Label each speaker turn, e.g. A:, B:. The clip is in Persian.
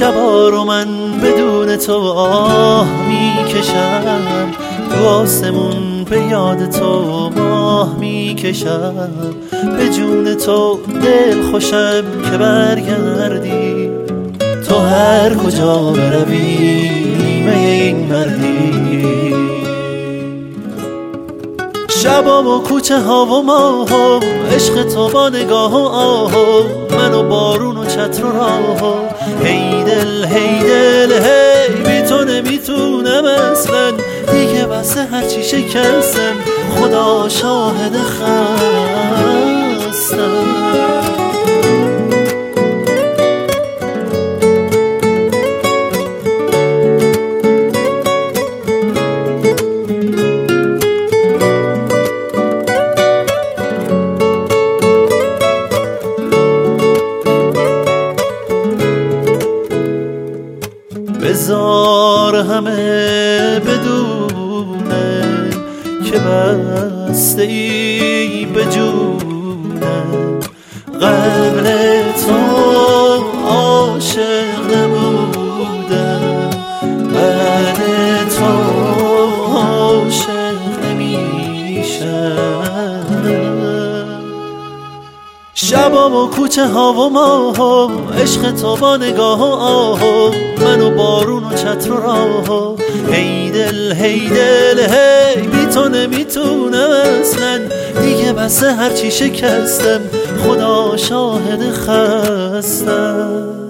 A: شبا رو من بدون تو آه میکشم، تو آسمون به یاد تو ماه میکشم، به جون تو دل خوشم که برگردی، تو هر کجا بروی نیمه این مردی. شبا و کوچه ها و ماه ها، عشق تو با نگاه و آه، من و بارون و چتر و راه. هی دل هی دل هی، بی تو نمیتونم اصلا، دیگه بسه هرچی شکستم، خدا شاهد خستم. بذار همه بدونه که بسته ای به جونه، قبل تو عاشق نبودم، بعد تو عاشق نمیشم. شبا و کوچه ها و ماه ها، عشق تو با نگاه و آه، من و بارون و چتر و راه. هی دل هی دل هی، بی تو نمیتونم اصلا، دیگه بسه هرچی شکستم، خدا شاهد خستم.